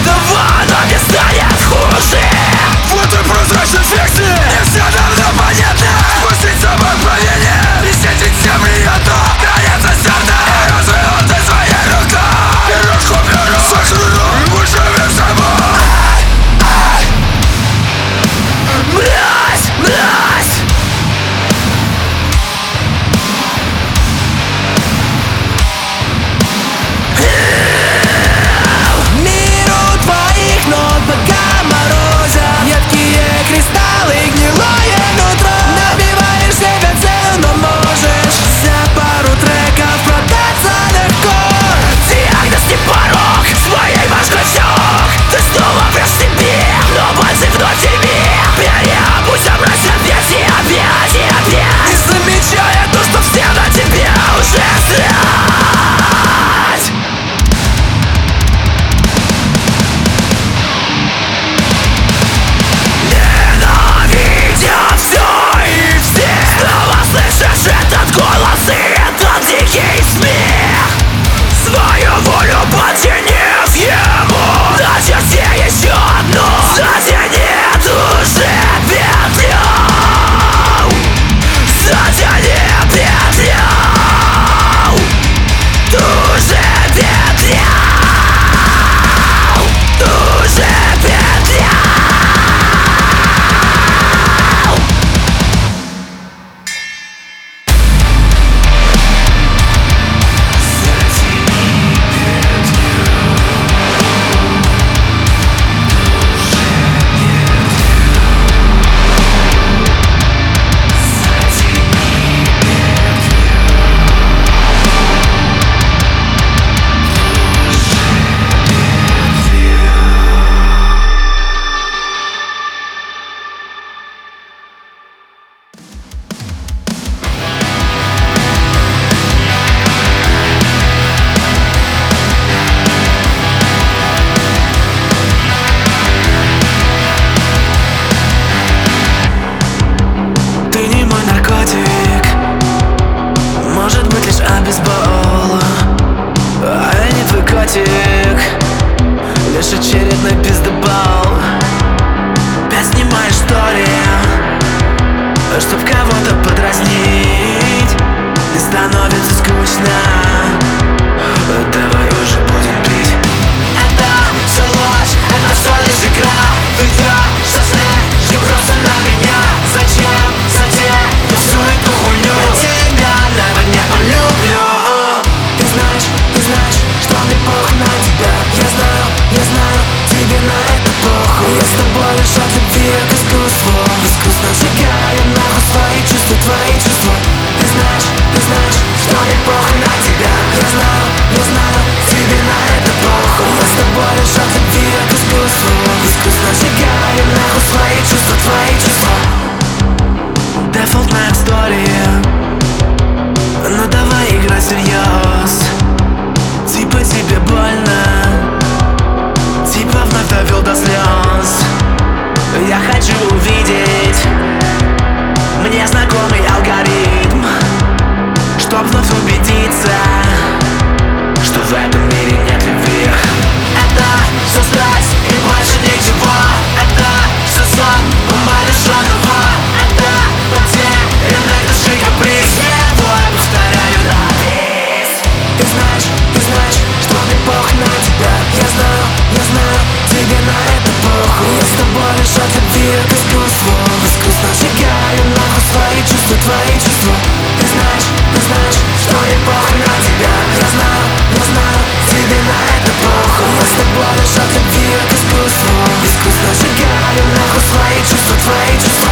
Давай, нам не станет хуже. В этой прозрачной фикции не все давно понятно. Спустить собой правление и сетить земли это граница сердца. И развивать ты своей рукой. И ручку беру, сохрану и больше без собой. Мразь, мразь. Миру твоих ног пока морозят едкие кристаллы, гнилое нутро. Набиваешь себе цену, но можешь за пару треков продаться легко. Диагноз не порог, своей башкой всёк. Ты снова врешь себе, но пальцы вновь тебе. Переобусь, обращай опять и опять и опять. Не замечая то, что все на тебя уже срать. Ненавидят все и все. Снова слышишь этот голос и этот дикий смех. Свою волю подчинив ему, на черте еще одну затяни уже петлю. Затяни петлю. Ту же петлю. Ту же петлю. Лишь очередной пиздобол. Опять снимаешь истории, чтоб кого-то подразнить. И становится скучно. Давай уже будем пить. Это все ложь, это все лишь игра. Ты идешь со сны, и просто на меня. Зачем, затем, всю эту хуйню? Я тебя, наверное, люблю. Ты знаешь, что мне похуй на тебя. Я знаю, тебе на это похуй. Я с тобой лишь от любви к искусству. Искусно сжигаю нахуй свои чувства, твои чувства. Ты знаешь, что мне похуй на тебя. Я знаю, тебе на это похуй. Я с тобой лишь от любви к искусству. Искусно сжигаю нахуй свои чувства, твои чувства. Дефолтная история, но давай играть всерьез. Типа тебе больно, типа вновь довел до слез. Я хочу увидеть мне знакомый алгоритм, чтоб вновь убедиться, что в этом мире нет любви. Это все страсть и больше ничего. Это все сон, ума лишенного. Это потерянный души каприз. Твой, повторяю, напис. Ты знаешь, что мне похуй на тебя. Я знаю, тебе на это похуй. Я с тобой лишь от любви к искусству. Искусно сжигаю нахуй свои чувства, твои чувства. Ты знаешь, что мне похуй на тебя. Я знаю, тебе на это похуй. Я с тобой лишь от любви к искусству. Искусно сжигаю нахуй свои чувства, твои чувства.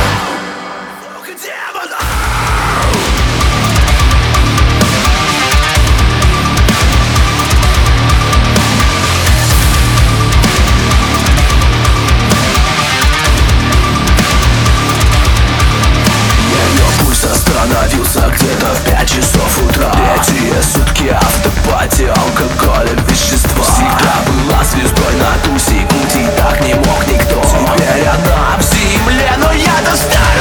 Остановился где-то в 5 часов утра. Третьи сутки автопати, алкоголь и вещества. Всегда была звездой на ту секунде, так не мог никто. Теперь она в земле, но я достаю.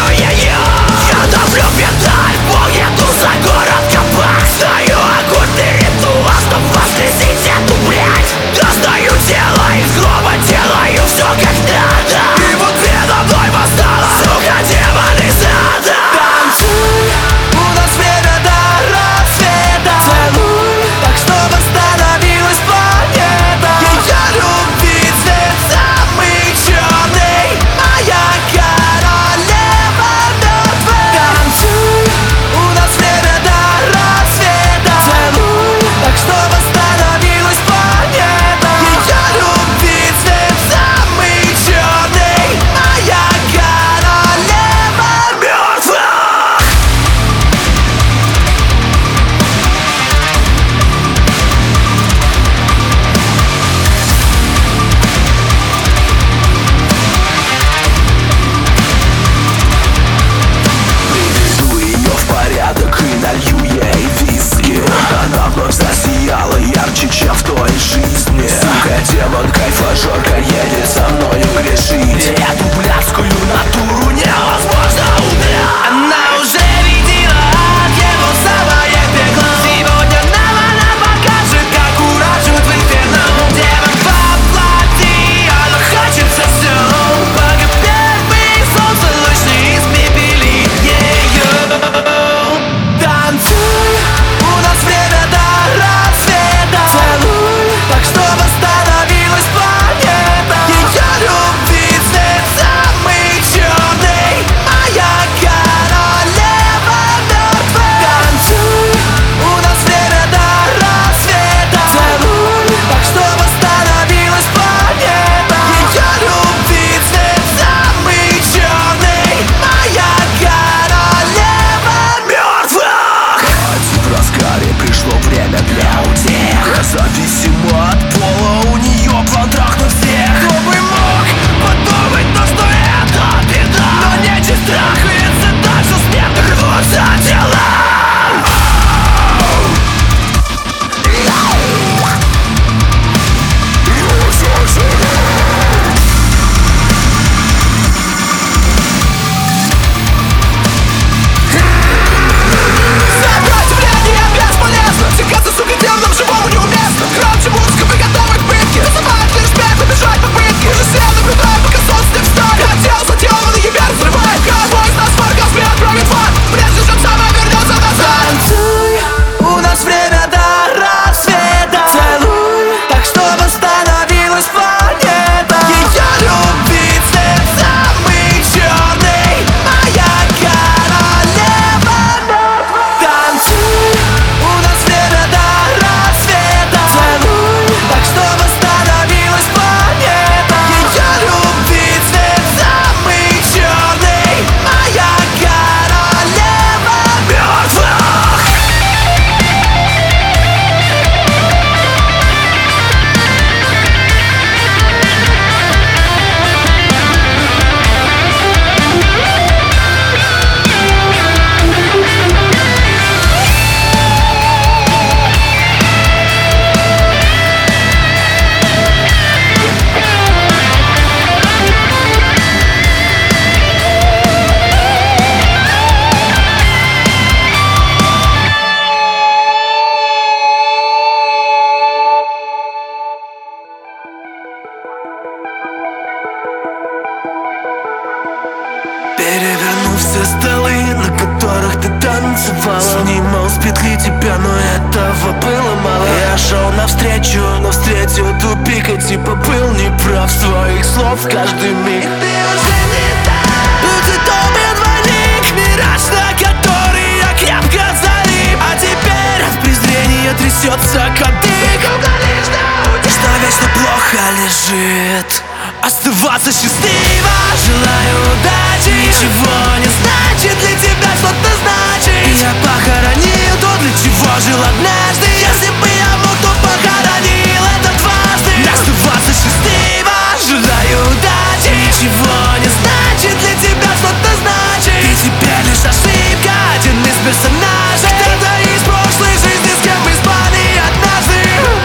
все столы, на которых ты танцевала. Снимал с петли тебя, но этого было мало. Я шел навстречу, но встретил тупик. И типа был неправ своих слов каждый миг. Ты уже не так. Будет добрый двойник, мираж, на который я крепко залип. А теперь от презрения трясется кадык. Что вечно плохо лежит. Оставаться счастливо, желаю удачи. Ничего не значит для тебя что-то значит. Я похоронил то, для чего жил однажды. Если бы я мог, то похоронил это дважды. Оставаться счастливо, желаю удачи. Ничего не значит для тебя что-то значит. Ты теперь лишь ошибка, один из персонажей. Кто-то из прошлой жизни, с кем мы спали однажды.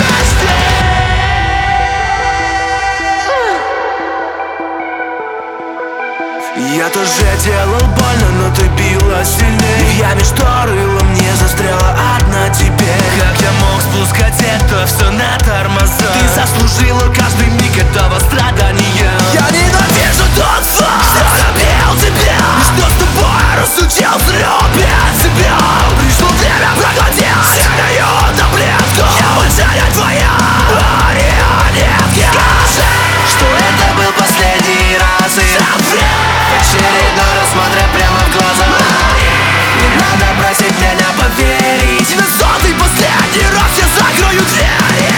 Я тоже делал больно, но ты била сильнее. В яме, что рыло, мне застряла одна теперь. Как я мог спускать это все на тормоза? Ты заслужила каждый миг этого страдания. Я ненавижу тот факт, что любил тебя, и что с тобой разучил любить себя. Пришло время проглотить сильную таблетку. Я больше не твоя марионетка. Скажи, что это был последний раз и очередной раз смотря прямо в глаза. Не надо просить меня поверить. На сотый последний раз я закрою двери.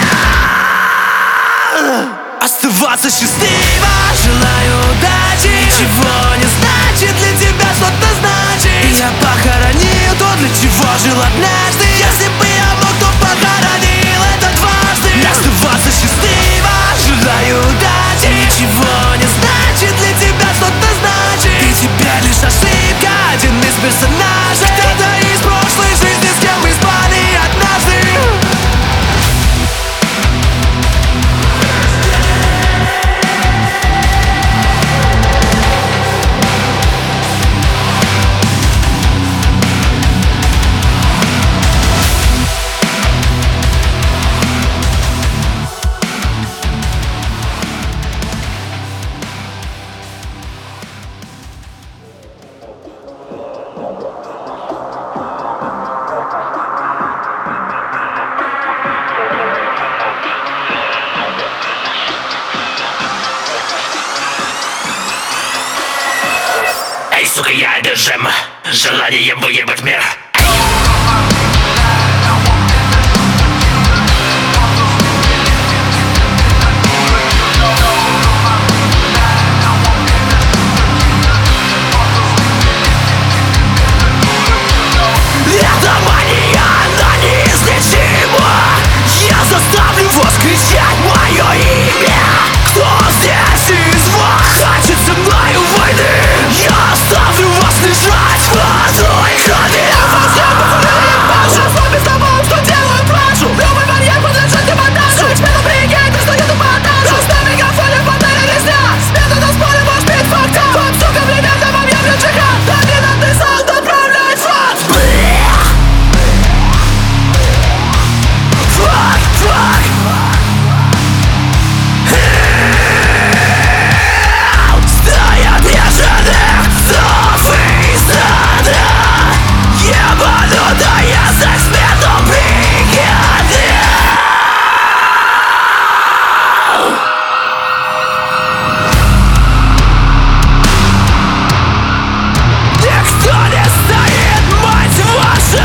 Оставаться счастливо, желаю удачи. Ничего не значит для тебя что-то значит. Я похоронил то, для чего жил однажды. Если бы я мог, то похоронил это дважды. Оставаться счастливо, желаю удачи. Ничего не значит для тебя что-то значит. Ты теперь лишь ошибка, один из персонажей. Кто-то из прошлой жизни, с кем мы спали однажды. Сука, я одержим желанием выебать мир. Эта мания, она неизлечима. Я заставлю вас кричать мое имя. Кто здесь из вас хочет со мною войны? Я оставлю вас лежать в одной крови. Без того, что делаю, прошу. Любой барьер подлежит демонтажу. Эксперт приезжает, признает эпатажу. На мегафоне в модели резня. С методом споря ваш бит факта. Вам, сука, примерно вам явлю джихад. Доминантный саунд отправляет в ад. Fuck, fuck. Стоят бешеных псов из ада. Ебанутый язык с метом бригады. Никто не стоит, мать вашу.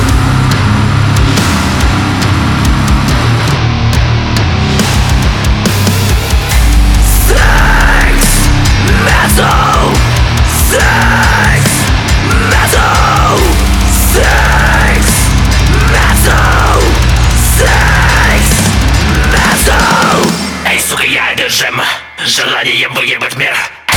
Sex metal, sex metal, sex metal, sex metal. Эй, сука, я одержим желанием выебать мир.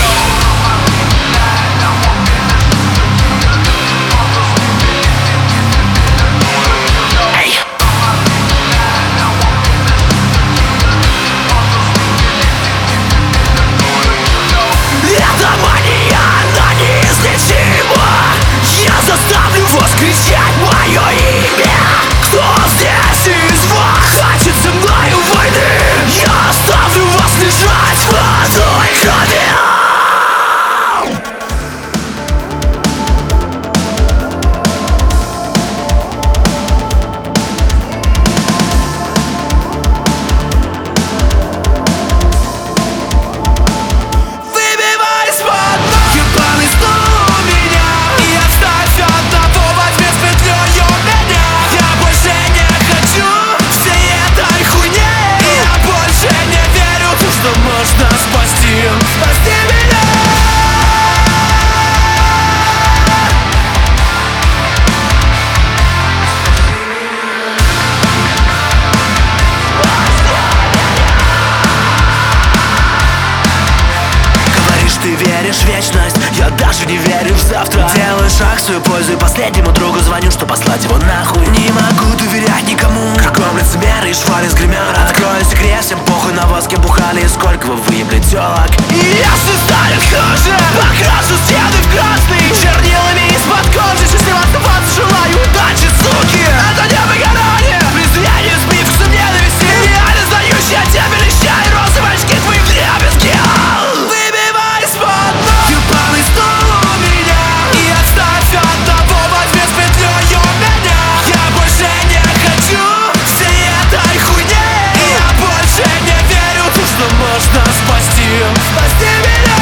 Эта мания, она неизлечима. Я заставлю вас кричать мое имя. Кто здесь из вас хочет со мною войны? Я оставлю вас лежать в одной крови. лишь вечность. Я даже не верю в завтра. Делаю шаг в свою пользу и последнему другу звоню, что послать его нахуй. Не могу доверять никому, кругом лицемеры и швали с гримерок. Открою секрет, всем похуй на вас, кем бухали и сколько вы выебли телок. И если станет хуже, покрашу стены в красный чернилами из-под кожи. Счастливо оставаться желаю, удачи, суки. Это не выгорание, презрение, сбившись ненависти. Реально сдаюсь я тебе леща и розовые очки твои вдребезги. Выбивай из-под ног ебаный стул у меня и оставь одного, возьми с петлей у меня. Я больше не хочу всей этой хуйни, и я больше не верю в то, что можно спасти меня.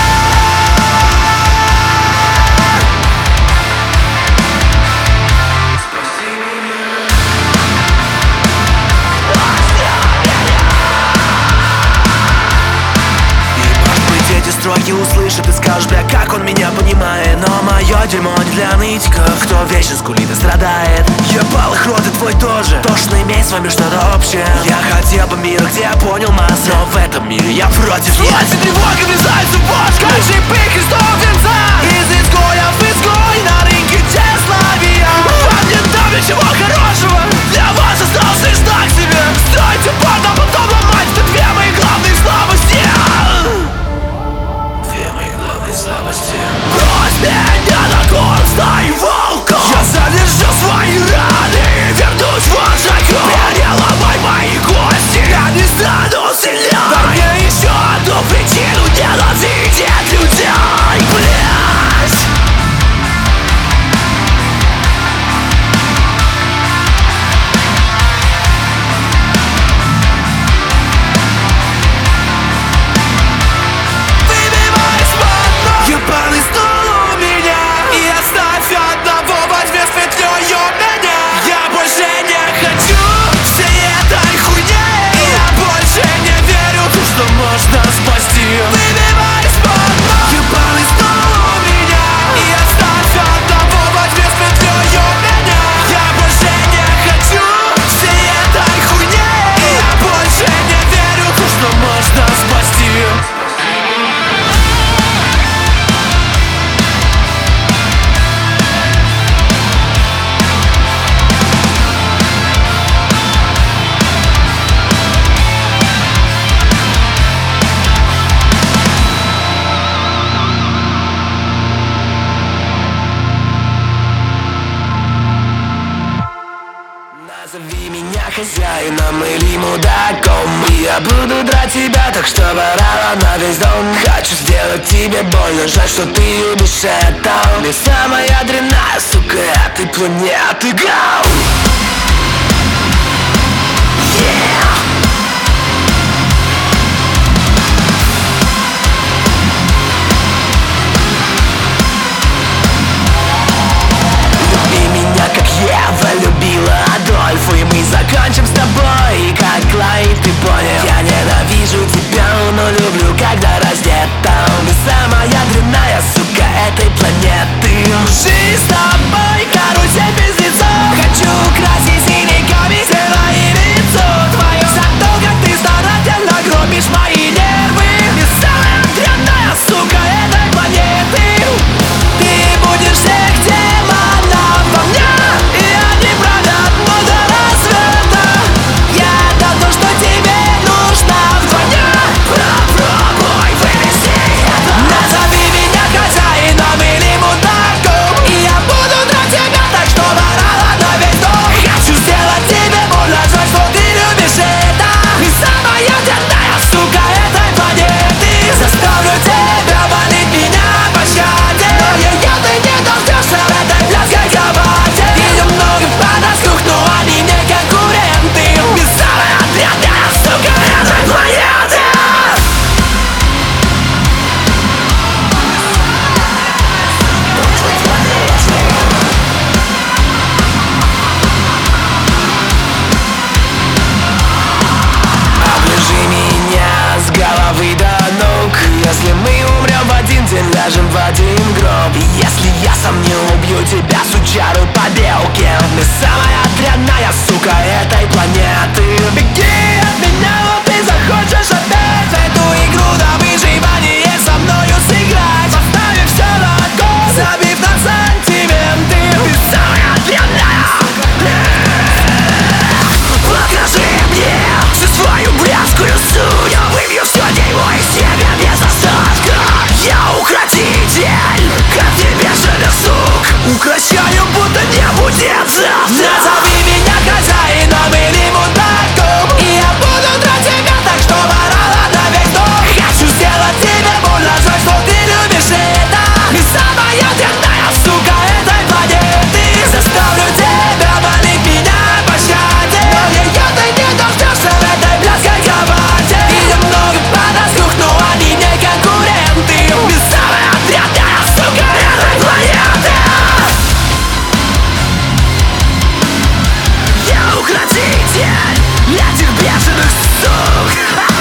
Строки услышит и скажет, бля, как он меня понимает. Но мое дерьмо не для нытиков, кто вечно скулит и страдает. Ебал их рот и твой тоже, тошно иметь с вами что-то общее. Я хотел бы мира, где я понял массу, но в этом мире я против. Власть тревога врезается в бошку, шипы Христов венца. Из изгоя в изгой на рынке тщеславия. Вам не дам ничего хорошего, для вас остался лишь так себе. Стойте под, а потом ломать, это две мои главные слабости. Брось меня на горн стаи волков. Я задержу свои раны и вернусь в ваш огонь. Переломай мои кости, я не стану сильней. Дай мне еще одну причину ненавидеть людей, блядь. Ебаный стул у меня и оставь одного, возьми с петлей у меня. Я больше не хочу всей этой хуйни, и я больше не верю в то, что можно спасти. Выбивай из-под ног ебаный стул у меня и оставь одного, возьми с петлей у меня. Я больше не хочу всей этой хуйни, и я больше не верю в то, что можно спасти. Назови меня хозяином или мудаком, и я буду драть тебя так, что орала на весь дом. Хочу сделать тебе больно, жаль, что ты любишь это. Ты самая дрянная сука этой планеты. Go! Yeah! Люби меня, как Ева любила Адольфа, и мы закончим с тобой, как Клайд, ты понял. Я ненавижу тебя, но люблю, когда раздета. Ты самая дрянная сука этой планеты. Жизнь с тобой, карусель близнецов. Хочу красить синяками твое лицо твое. За то, как ты старательно гробишь мои нервы. Ты самая дрянная сука этой планеты. Ты будешь всех демонов во мне, и они правят до рассвета. Я дам то, что тебе нужно вдвойне. Попробуй вывести это. Назови меня хозяином или мудаком, и я буду драть тебя так, что орала на весь дом. Хочу сделать тебе больно, жаль, что ты любишь это. Ты самая дрянная сука этой планеты. Заставлю тебя молить меня о пощаде, но ее ты не дождешься в этой пляской кровати. Ее много подоскух, но они не конкуренты. Ты самая дрянная сука этой планеты. Оближи меня с головы до ног. Если мы умрем в один день, ляжем в один гроб. И если я сам не убью тебя, сучару по белке. Ты самая дрянная сука этой планеты. Беги от меня, но ты захочешь опять в эту игру на выживание со мною сыграть. завтра. Назови меня хозяином или мудаком, и я буду драть тебя так, что орала на весь дом. Хочу сделать тебе больно, жаль, что ты любишь это. И самая темная сука этой планеты. Заставлю тебя молить меня о пощаде, но ее ты не дождешься в этой блядской кровати. И немного подоскух, но они не конкуренты. И самая отрядная сука этой планеты. Я укротитель этих бешеных сук.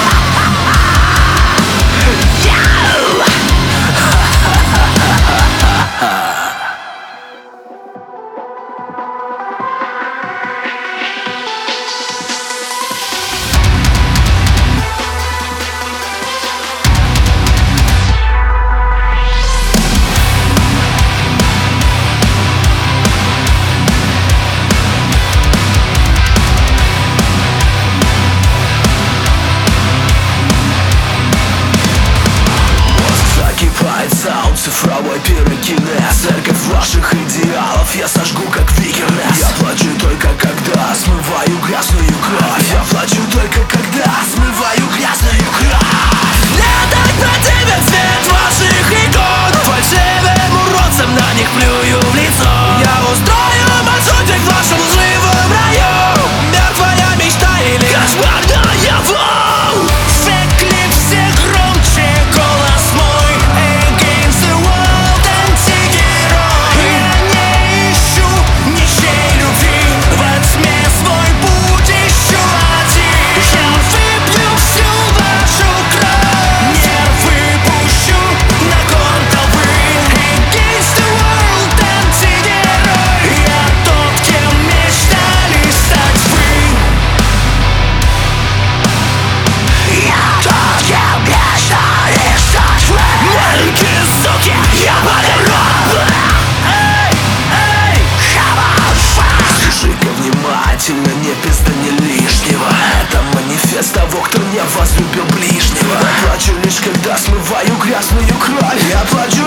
Саунд, цифровой пирокинез, церковь ваших идеалов я сожгу как викинес. Я плачу только когда смываю грязную кровь. Я плачу только когда смываю грязную кровь. Мне так противен цвет ваших икон. Фальшивым уродцам на них плюю в лицо. Я устрою маршрутик в вашем лживом раю. Мертвая мечта или кошмар наяву. Фейк-клип все громче, голос мой. Against the world, антигерой. Я не ищу ничьей любви, во тьме свой путь ищу один. Я выпью всю вашу кровь, не выпущу на контовы. Against the world, антигерой. Я тот, кем мечтали стать вы. Я тот, кем мечтали стать вы. Маленькие суки, я подорву. Эй, эй, Слушай-ка внимательно, не пизда не лишнего. Это манифест того, кто не возлюбил ближнего. Я плачу лишь когда смываю грязную кровь. Я плачу